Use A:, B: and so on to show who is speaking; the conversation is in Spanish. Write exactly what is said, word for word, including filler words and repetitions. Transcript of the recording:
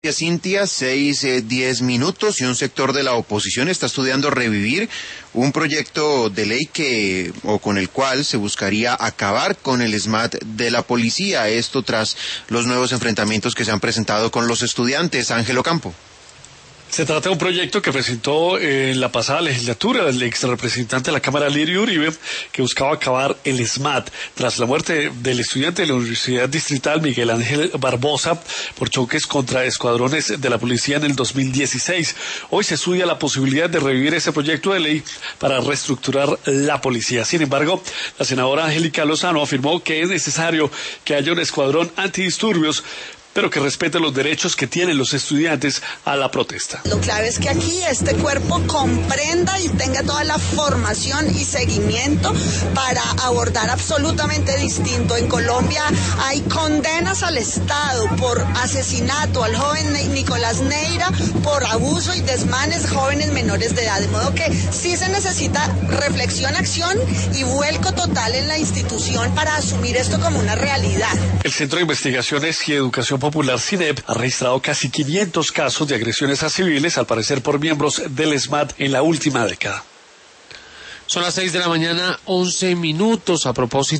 A: Cintia, seis, eh, diez minutos, y un sector de la oposición está estudiando revivir un proyecto de ley que, o con el cual se buscaría acabar con el SMAT de la policía. Esto tras los nuevos enfrentamientos que se han presentado con los estudiantes. Ángel Ocampo.
B: Se trata de un proyecto que presentó en la pasada legislatura el ex representante de la Cámara, Lirio Uribe, que buscaba acabar el SMAT tras la muerte del estudiante de la Universidad Distrital Miguel Ángel Barbosa por choques contra escuadrones de la policía en el dos mil dieciséis. Hoy se estudia la posibilidad de revivir ese proyecto de ley para reestructurar la policía. Sin embargo, la senadora Angélica Lozano afirmó que es necesario que haya un escuadrón antidisturbios, pero que respete los derechos que tienen los estudiantes a la protesta.
C: Lo clave es que aquí este cuerpo comprenda y tenga toda la formación y seguimiento para abordar absolutamente distinto. En Colombia hay condenas al Estado por asesinato al joven Nicolás Neira, por abuso y desmanes jóvenes menores de edad. De modo que sí se necesita reflexión, acción y vuelco total en la institución para asumir esto como una realidad.
B: El Centro de Investigaciones y Educación Popular, CINEP, ha registrado casi quinientos casos de agresiones a civiles, al parecer por miembros del SMAT, en la última década.
D: Son las seis de la mañana, once minutos. A propósito